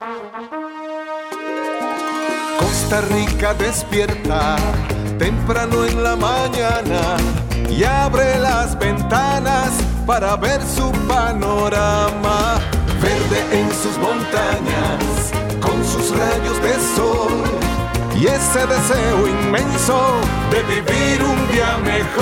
Costa Rica despierta temprano en la mañana y abre las ventanas para ver su panorama. Verde en sus montañas, con sus rayos de sol y ese deseo inmenso de vivir un día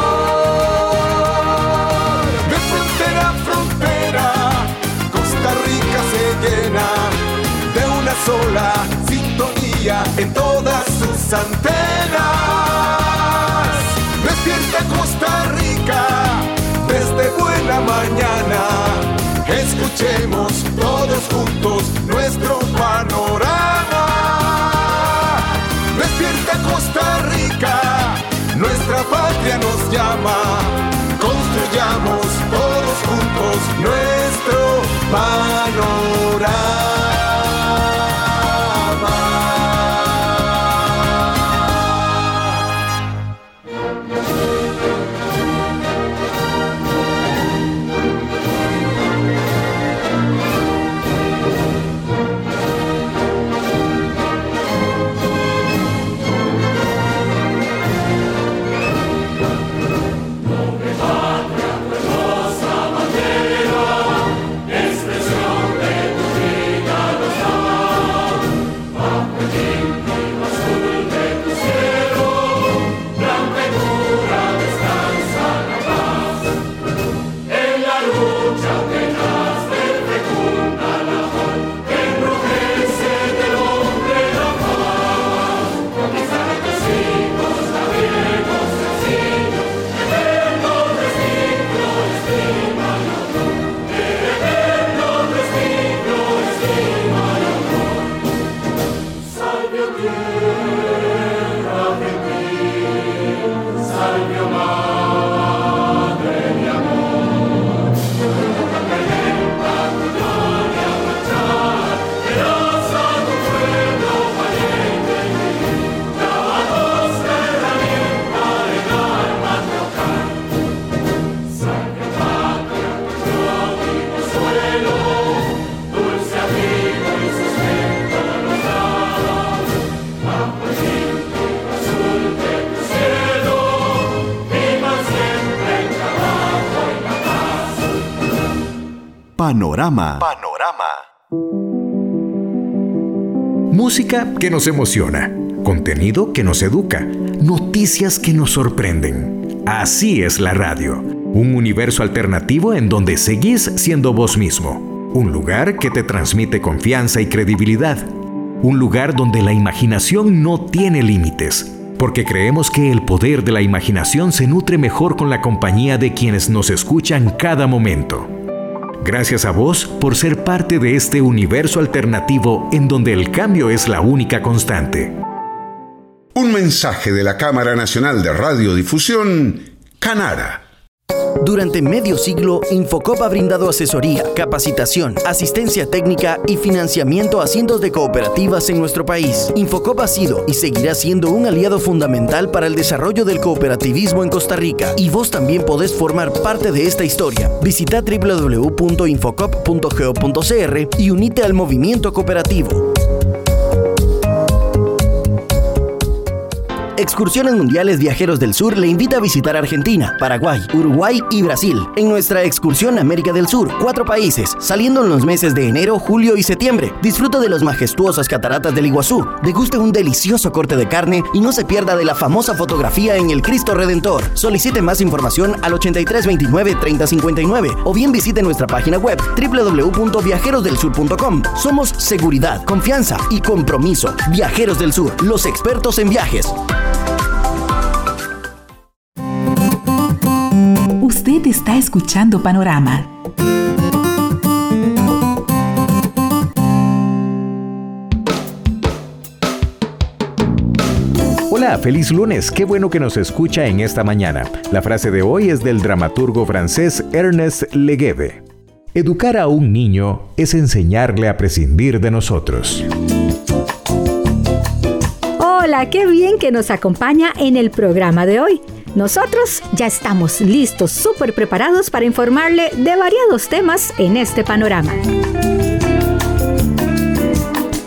mejor. De frontera a frontera, Costa Rica se llena de una sola sintonía en todas sus antenas. Despierta Costa Rica desde buena mañana. Escuchemos todos juntos nuestro panorama. Despierta Costa Rica, nuestra patria nos llama. Construyamos todos juntos nuestro panorama. Panorama. Música que nos emociona, contenido que nos educa, noticias que nos sorprenden. Así es la radio, un universo alternativo en donde seguís siendo vos mismo, un lugar que te transmite confianza y credibilidad, un lugar donde la imaginación no tiene límites, porque creemos que el poder de la imaginación se nutre mejor con la compañía de quienes nos escuchan cada momento. Gracias a vos por ser parte de este universo alternativo en donde el cambio es la única constante. Un mensaje de la Cámara Nacional de Radiodifusión, Canara. Durante medio siglo, Infocop ha brindado asesoría, capacitación, asistencia técnica y financiamiento a cientos de cooperativas en nuestro país. Infocop ha sido y seguirá siendo un aliado fundamental para el desarrollo del cooperativismo en Costa Rica. Y vos también podés formar parte de esta historia. Visita www.infocop.go.cr y unite al movimiento cooperativo. Excursiones Mundiales Viajeros del Sur le invita a visitar Argentina, Paraguay, Uruguay y Brasil. En nuestra excursión América del Sur, 4 países, saliendo en los meses de enero, julio y septiembre. Disfruta de las majestuosas cataratas del Iguazú, deguste un delicioso corte de carne y no se pierda de la famosa fotografía en el Cristo Redentor. Solicite más información al 8329-3059 o bien visite nuestra página web www.viajerosdelsur.com. Somos seguridad, confianza y compromiso. Viajeros del Sur, los expertos en viajes. Usted está escuchando Panorama. Hola, feliz lunes. Qué bueno que nos escucha en esta mañana. La frase de hoy es del dramaturgo francés Ernest Legebe. Educar a un niño es enseñarle a prescindir de nosotros. Hola, qué bien que nos acompaña en el programa de hoy. Nosotros ya estamos listos, súper preparados para informarle de variados temas en este panorama.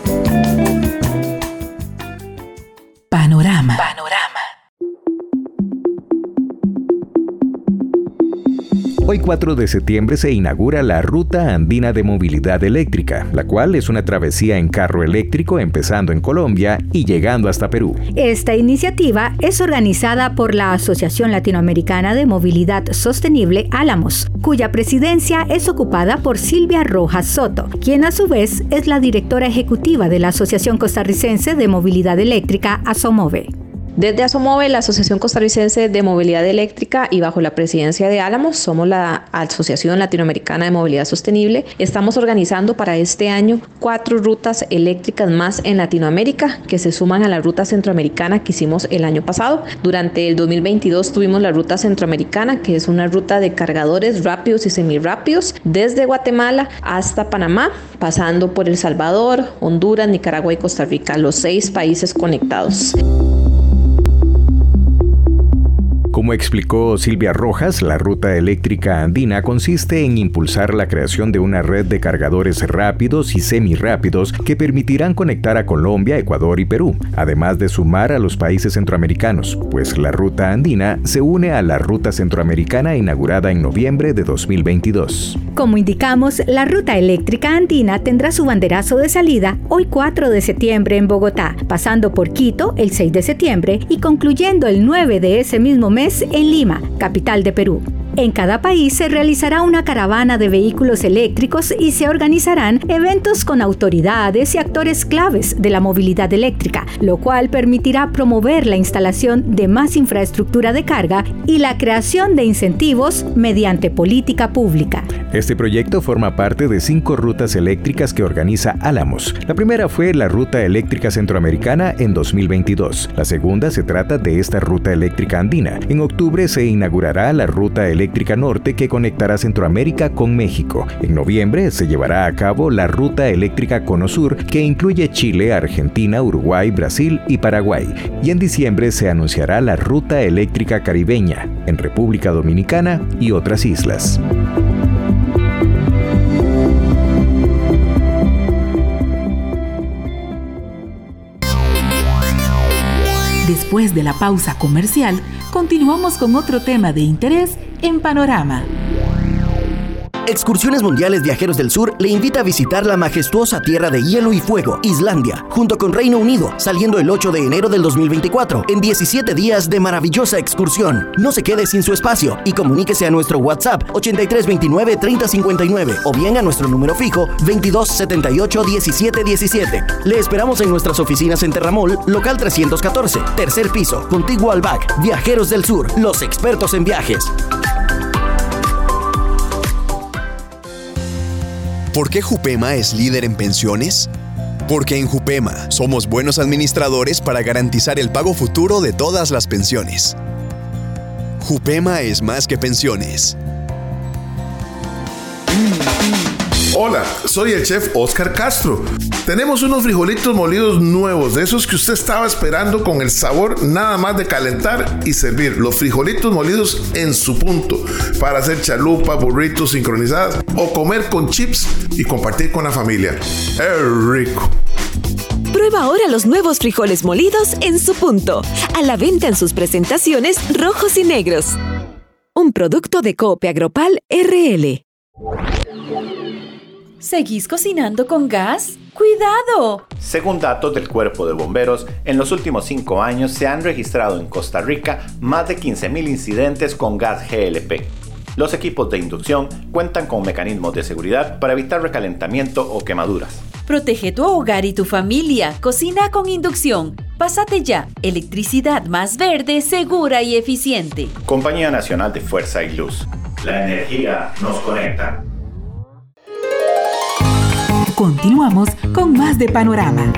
Hoy 4 de septiembre se inaugura la Ruta Andina de Movilidad Eléctrica, la cual es una travesía en carro eléctrico empezando en Colombia y llegando hasta Perú. Esta iniciativa es organizada por la Asociación Latinoamericana de Movilidad Sostenible Álamos, cuya presidencia es ocupada por Silvia Rojas Soto, quien a su vez es la directora ejecutiva de la Asociación Costarricense de Movilidad Eléctrica, ASOMOVE. Desde ASOMOVE, la Asociación Costarricense de Movilidad Eléctrica, y bajo la presidencia de Álamos, somos la Asociación Latinoamericana de Movilidad Sostenible, estamos organizando para este año 4 rutas eléctricas más en Latinoamérica que se suman a la ruta centroamericana que hicimos el año pasado. Durante el 2022 tuvimos la ruta centroamericana, que es una ruta de cargadores rápidos y semirrápidos desde Guatemala hasta Panamá, pasando por El Salvador, Honduras, Nicaragua y Costa Rica, los 6 países conectados. Como explicó Silvia Rojas, la Ruta Eléctrica Andina consiste en impulsar la creación de una red de cargadores rápidos y semirrápidos que permitirán conectar a Colombia, Ecuador y Perú, además de sumar a los países centroamericanos, pues la Ruta Andina se une a la Ruta Centroamericana inaugurada en noviembre de 2022. Como indicamos, la Ruta Eléctrica Andina tendrá su banderazo de salida hoy 4 de septiembre en Bogotá, pasando por Quito el 6 de septiembre y concluyendo el 9 de ese mismo mes en Lima, capital de Perú. En cada país se realizará una caravana de vehículos eléctricos y se organizarán eventos con autoridades y actores claves de la movilidad eléctrica, lo cual permitirá promover la instalación de más infraestructura de carga y la creación de incentivos mediante política pública. Este proyecto forma parte de 5 rutas eléctricas que organiza Álamos. La primera fue la Ruta Eléctrica Centroamericana en 2022. La segunda se trata de esta Ruta Eléctrica Andina. En octubre se inaugurará la Ruta Eléctrica Norte que conectará Centroamérica con México. En noviembre se llevará a cabo la Ruta Eléctrica Cono Sur que incluye Chile, Argentina, Uruguay, Brasil y Paraguay. Y en diciembre se anunciará la Ruta Eléctrica Caribeña en República Dominicana y otras islas. Después de la pausa comercial, continuamos con otro tema de interés en Panorama. Excursiones Mundiales Viajeros del Sur le invita a visitar la majestuosa tierra de hielo y fuego, Islandia, junto con Reino Unido, saliendo el 8 de enero del 2024, en 17 días de maravillosa excursión. No se quede sin su espacio y comuníquese a nuestro WhatsApp 8329 3059 o bien a nuestro número fijo 2278 1717. Le esperamos en nuestras oficinas en Terramol, local 314, tercer piso, contiguo al BAC. Viajeros del Sur, los expertos en viajes. ¿Por qué Jupema es líder en pensiones? Porque en Jupema somos buenos administradores para garantizar el pago futuro de todas las pensiones. Jupema es más que pensiones. Hola, soy el chef Oscar Castro. Tenemos unos frijolitos molidos nuevos, de esos que usted estaba esperando, con el sabor nada más de calentar y servir. Los frijolitos molidos en su punto, para hacer chalupa, burritos sincronizadas o comer con chips y compartir con la familia. ¡Es rico! Prueba ahora los nuevos frijoles molidos en su punto, a la venta en sus presentaciones rojos y negros. Un producto de Coop Agropal RL. ¿Seguís cocinando con gas? ¡Cuidado! Según datos del Cuerpo de Bomberos, en los últimos 5 años se han registrado en Costa Rica más de 15,000 incidentes con gas GLP. Los equipos de inducción cuentan con mecanismos de seguridad para evitar recalentamiento o quemaduras. Protege tu hogar y tu familia. Cocina con inducción. Pásate ya. Electricidad más verde, segura y eficiente. Compañía Nacional de Fuerza y Luz. La energía nos conecta. Continuamos con más de Panorama.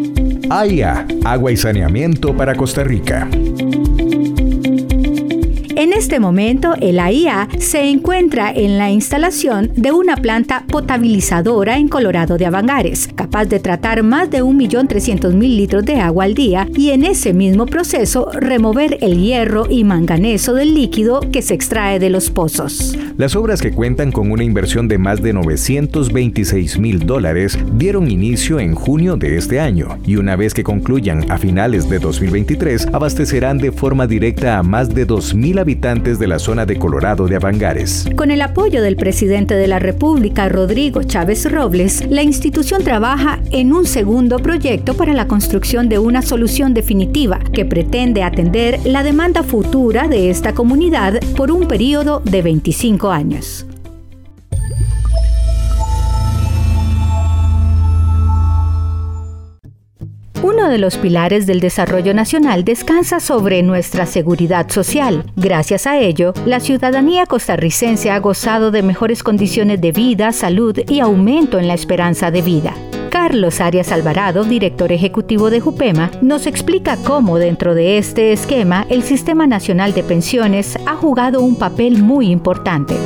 AIA, agua y saneamiento para Costa Rica. En este momento, el AIA se encuentra en la instalación de una planta potabilizadora en Colorado de Avangares, capaz de tratar más de 1.300.000 litros de agua al día y en ese mismo proceso remover el hierro y manganeso del líquido que se extrae de los pozos. Las obras, que cuentan con una inversión de más de $926,000, dieron inicio en junio de este año y una vez que concluyan a finales de 2023, abastecerán de forma directa a más de 2,000 habitantes de la zona de Colorado de Avangares. Con el apoyo del presidente de la República, Rodrigo Chávez Robles, la institución trabaja en un segundo proyecto para la construcción de una solución definitiva que pretende atender la demanda futura de esta comunidad por un periodo de 25 años. Uno de los pilares del desarrollo nacional descansa sobre nuestra seguridad social. Gracias a ello, la ciudadanía costarricense ha gozado de mejores condiciones de vida, salud y aumento en la esperanza de vida. Carlos Arias Alvarado, director ejecutivo de JUPEMA, nos explica cómo dentro de este esquema el Sistema Nacional de Pensiones ha jugado un papel muy importante.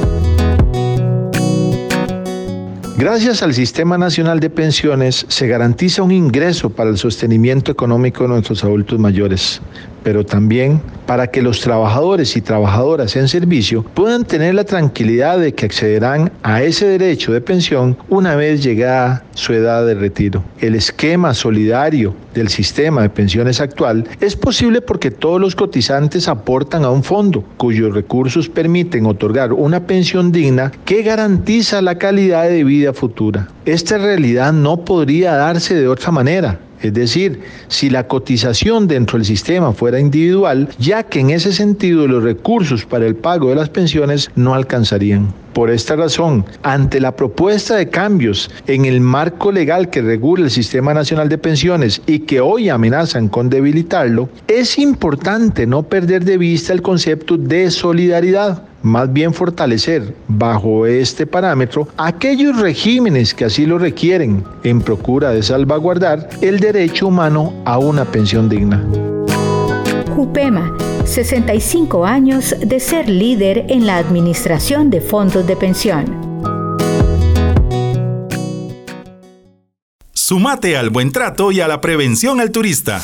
Gracias al Sistema Nacional de Pensiones se garantiza un ingreso para el sostenimiento económico de nuestros adultos mayores, pero también para que los trabajadores y trabajadoras en servicio puedan tener la tranquilidad de que accederán a ese derecho de pensión una vez llegada su edad de retiro. El esquema solidario del sistema de pensiones actual es posible porque todos los cotizantes aportan a un fondo cuyos recursos permiten otorgar una pensión digna que garantiza la calidad de vida futura. Esta realidad no podría darse de otra manera. Es decir, si la cotización dentro del sistema fuera individual, ya que en ese sentido los recursos para el pago de las pensiones no alcanzarían. Por esta razón, ante la propuesta de cambios en el marco legal que regula el Sistema Nacional de Pensiones y que hoy amenazan con debilitarlo, es importante no perder de vista el concepto de solidaridad. Más bien fortalecer, bajo este parámetro, aquellos regímenes que así lo requieren, en procura de salvaguardar el derecho humano a una pensión digna. JUPEMA, 65 años de ser líder en la administración de fondos de pensión. Súmate al buen trato y a la prevención al turista.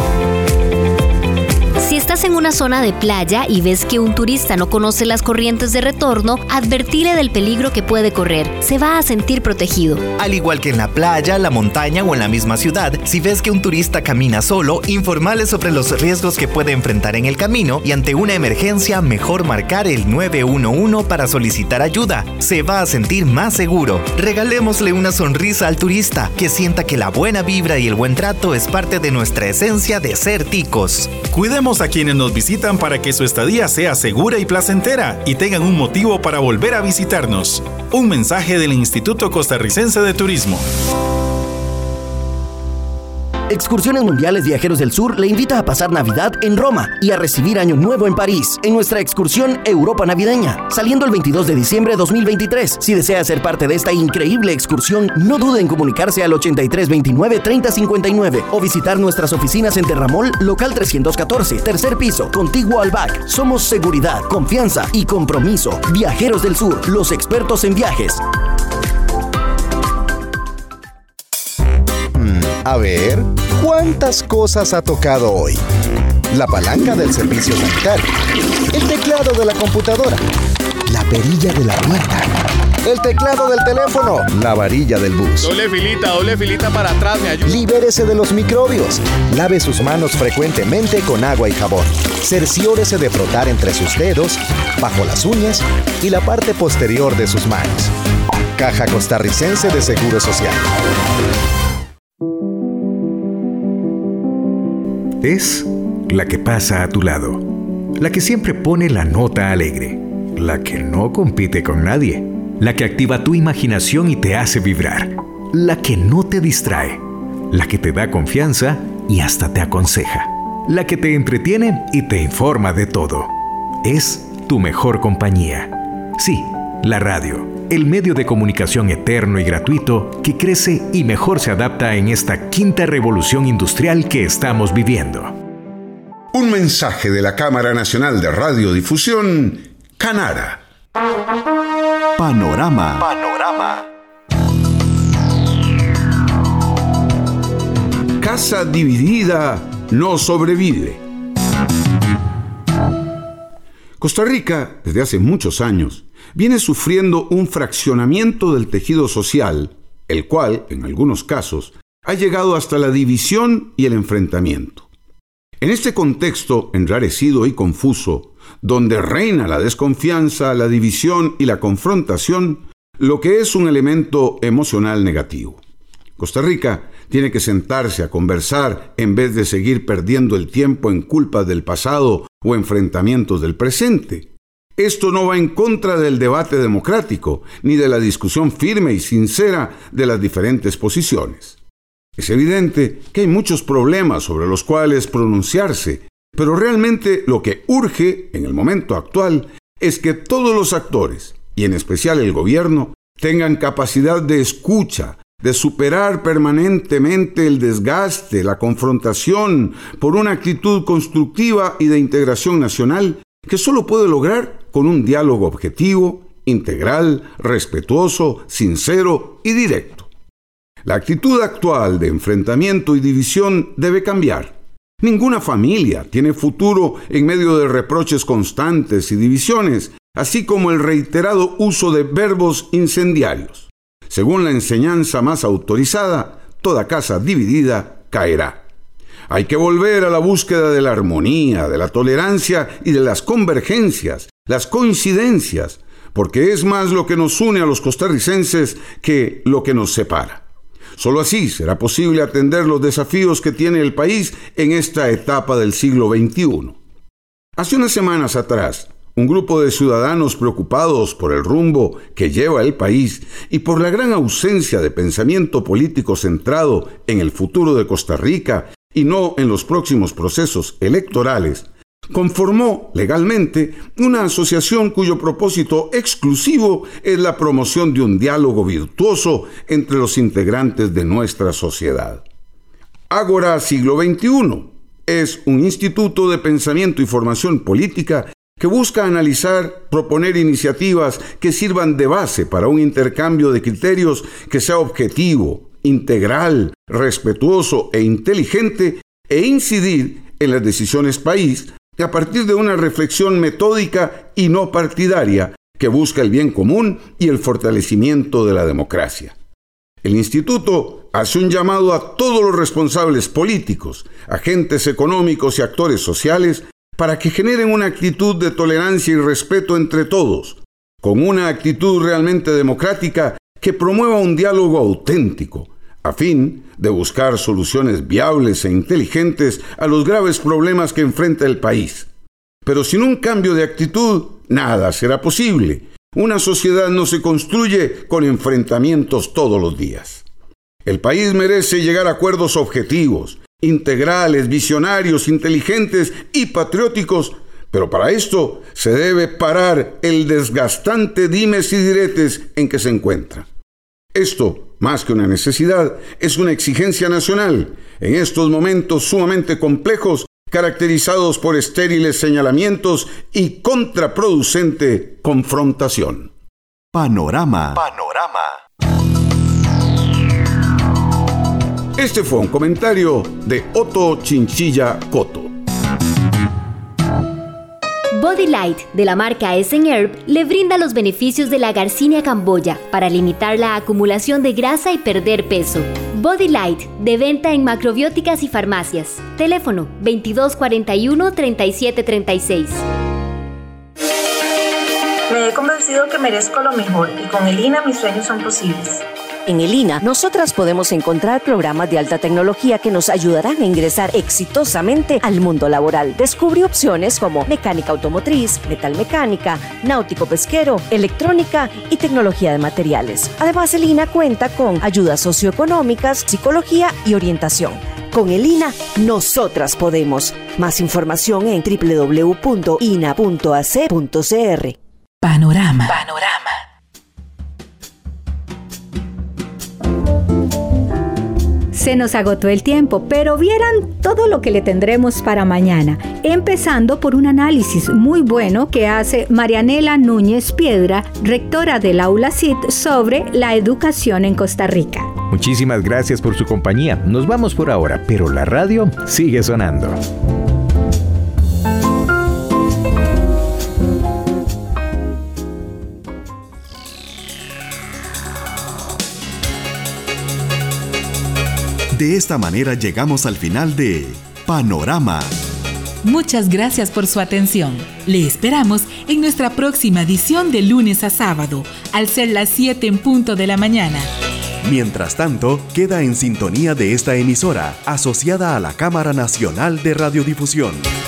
Si estás en una zona de playa y ves que un turista no conoce las corrientes de retorno, advertile del peligro que puede correr. Se va a sentir protegido. Al igual que en la playa, la montaña o en la misma ciudad, si ves que un turista camina solo, informale sobre los riesgos que puede enfrentar en el camino y ante una emergencia, mejor marcar el 911 para solicitar ayuda. Se va a sentir más seguro. Regalémosle una sonrisa al turista, que sienta que la buena vibra y el buen trato es parte de nuestra esencia de ser ticos. Cuidemos a quienes nos visitan para que su estadía sea segura y placentera y tengan un motivo para volver a visitarnos. Un mensaje del Instituto Costarricense de Turismo. Excursiones Mundiales Viajeros del Sur le invita a pasar Navidad en Roma y a recibir Año Nuevo en París, en nuestra excursión Europa Navideña, saliendo el 22 de diciembre de 2023. Si desea ser parte de esta increíble excursión, no dude en comunicarse al 8329-3059 o visitar nuestras oficinas en Terramol, local 314, tercer piso, contiguo al BAC. Somos seguridad, confianza y compromiso. Viajeros del Sur, los expertos en viajes. A ver, ¿cuántas cosas ha tocado hoy? La palanca del servicio sanitario, el teclado de la computadora, la perilla de la puerta, el teclado del teléfono, la varilla del bus. Doble filita para atrás, me ayuda. Libérese de los microbios. Lave sus manos frecuentemente con agua y jabón. Cerciórese de frotar entre sus dedos, bajo las uñas y la parte posterior de sus manos. Caja Costarricense de Seguro Social. Es la que pasa a tu lado, la que siempre pone la nota alegre, la que no compite con nadie, la que activa tu imaginación y te hace vibrar, la que no te distrae, la que te da confianza y hasta te aconseja, la que te entretiene y te informa de todo. Es tu mejor compañía. Sí, la radio, el medio de comunicación eterno y gratuito que crece y mejor se adapta en esta quinta revolución industrial que estamos viviendo. Un mensaje de la Cámara Nacional de Radiodifusión, Canara. Panorama. Casa dividida no sobrevive. Costa Rica, desde hace muchos años, viene sufriendo un fraccionamiento del tejido social, el cual, en algunos casos, ha llegado hasta la división y el enfrentamiento. En este contexto enrarecido y confuso, donde reina la desconfianza, la división y la confrontación, lo que es un elemento emocional negativo. Costa Rica tiene que sentarse a conversar en vez de seguir perdiendo el tiempo en culpas del pasado o enfrentamientos del presente. Esto no va en contra del debate democrático, ni de la discusión firme y sincera de las diferentes posiciones. Es evidente que hay muchos problemas sobre los cuales pronunciarse, pero realmente lo que urge en el momento actual es que todos los actores, y en especial el gobierno, tengan capacidad de escucha, de superar permanentemente el desgaste, la confrontación, por una actitud constructiva y de integración nacional que solo puede lograr con un diálogo objetivo, integral, respetuoso, sincero y directo. La actitud actual de enfrentamiento y división debe cambiar. Ninguna familia tiene futuro en medio de reproches constantes y divisiones, así como el reiterado uso de verbos incendiarios. Según la enseñanza más autorizada, toda casa dividida caerá. Hay que volver a la búsqueda de la armonía, de la tolerancia y de las convergencias, las coincidencias, porque es más lo que nos une a los costarricenses que lo que nos separa. Solo así será posible atender los desafíos que tiene el país en esta etapa del siglo XXI. Hace unas semanas atrás, un grupo de ciudadanos preocupados por el rumbo que lleva el país y por la gran ausencia de pensamiento político centrado en el futuro de Costa Rica y no en los próximos procesos electorales, conformó legalmente una asociación cuyo propósito exclusivo es la promoción de un diálogo virtuoso entre los integrantes de nuestra sociedad. Ágora Siglo XXI es un instituto de pensamiento y formación política que busca analizar, proponer iniciativas que sirvan de base para un intercambio de criterios que sea objetivo, integral, respetuoso e inteligente e incidir en las decisiones país a partir de una reflexión metódica y no partidaria que busca el bien común y el fortalecimiento de la democracia. El instituto hace un llamado a todos los responsables políticos, agentes económicos y actores sociales para que generen una actitud de tolerancia y respeto entre todos, con una actitud realmente democrática que promueva un diálogo auténtico, a fin de buscar soluciones viables e inteligentes a los graves problemas que enfrenta el país. Pero sin un cambio de actitud, nada será posible. Una sociedad no se construye con enfrentamientos todos los días. El país merece llegar a acuerdos objetivos, integrales, visionarios, inteligentes y patrióticos, pero para esto se debe parar el desgastante dimes y diretes en que se encuentra. Esto, más que una necesidad, es una exigencia nacional en estos momentos sumamente complejos, caracterizados por estériles señalamientos y contraproducente confrontación. Panorama. Este fue un comentario de Otto Chinchilla Coto. Body Light, de la marca Essen Herb, le brinda los beneficios de la Garcinia camboya para limitar la acumulación de grasa y perder peso. Body Light, de venta en macrobióticas y farmacias. Teléfono 2241-3736. Me he convencido que merezco lo mejor y con el INA mis sueños son posibles. En el INA, nosotras podemos encontrar programas de alta tecnología que nos ayudarán a ingresar exitosamente al mundo laboral. Descubre opciones como mecánica automotriz, metalmecánica, náutico pesquero, electrónica y tecnología de materiales. Además, el INA cuenta con ayudas socioeconómicas, psicología y orientación. Con el INA, nosotras podemos. Más información en www.ina.ac.cr. Panorama. Se nos agotó el tiempo, pero vieran todo lo que le tendremos para mañana. empezando por un análisis muy bueno que hace Marianela Núñez Piedra, rectora del Aula CIT, sobre la educación en Costa Rica. Muchísimas gracias por su compañía. Nos vamos por ahora, pero la radio sigue sonando. De esta manera llegamos al final de Panorama. Muchas gracias por su atención. Le esperamos en nuestra próxima edición de lunes a sábado, al ser las 7 en punto de la mañana. Mientras tanto, queda en sintonía de esta emisora, asociada a la Cámara Nacional de Radiodifusión.